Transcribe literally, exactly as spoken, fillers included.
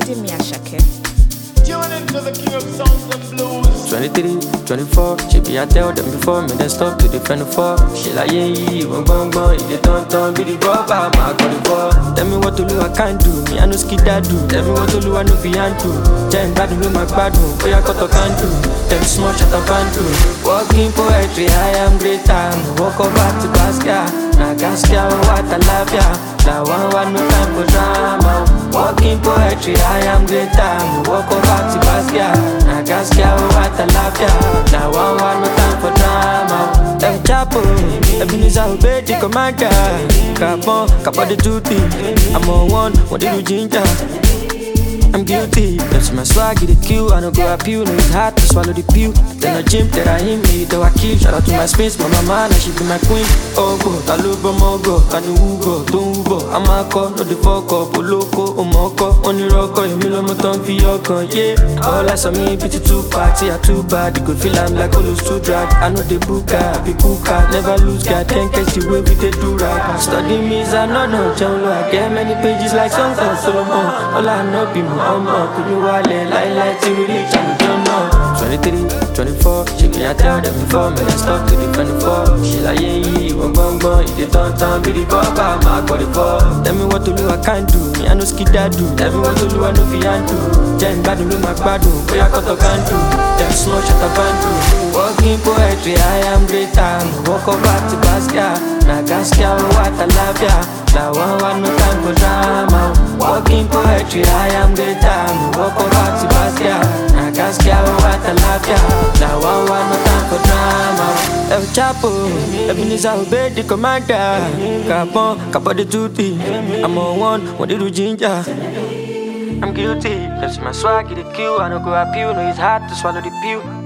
Ademi Ashake. Tune into the king of songs and blues. twenty-three, twenty-four, she be I tell them before me, then stop to defend the four. She like, yeah, yeah, one bong bong, if they don't turn, be the rubber, my got the ball. Tell me what to do, I can't do, me I no skid that do. Tell me what to do, I no fian do. Jam bad with my bad do, boy I got to can do. Them small shut up and do. Walking poetry, I am greater. Walk over to Gaskia, na Gaskia, what I love ya. Now one one no time for drama. Walking poetry, I am greater. Walk over to Gaskia, na Gaskia, what I love ya. Now one one no time for drama. Them chapo, Ebenezer obey the commander. Capon, capon the duty. I'm on one, what did you ginger? I'm guilty, that's my swag, get the kill. I don't go up you, no it's hard to swallow the pill. Then I gym, that I hit me, though I kill. Shout out to my space, my mama, now she be my queen. Oh go, I love mogo, I know Ugo, don't Ugo. I'm a call, no the fuck up, loco, omoko, only rocko, you mill on my tongue for your con, yeah. All I saw me, pity two party, I too bad. You could feel I'm like all those two drag. I know the booker, be cooker, never lose, God, ten catch the way we did do rap. Study me, I know no, John Lo, I get many pages like songs of Solomon. All I know be more. I'm up, put me wallet, like, like, till we reach, and we don't know. twenty-three, twenty-four, she be I tell them before me, then stop to defend the four. She like, yeah, yeah, one bong bong, if they don't turn, be the bubba, my got the ball. Tell me what to do, I can't do, me I no skid that do. Tell me what to do, I no fian do. Jam bad with my bad do, boy I got to can do. Them small shut up and do. Walking poetry, I am greater. Walk over to Gaskia, na Gaskia, what I love ya. Now one one no time for drama. Walking poetry, I am greater. Walk over to Gaskia, na Gaskia, what I love ya. Now one one no time for drama. El Chapo, Ebenezer obey the commander. Capon, capon the duty. I'm on one, what did you ginger? I'm guilty, that's my swag, get the kill. I don't go up you, no it's hard to swallow the pill.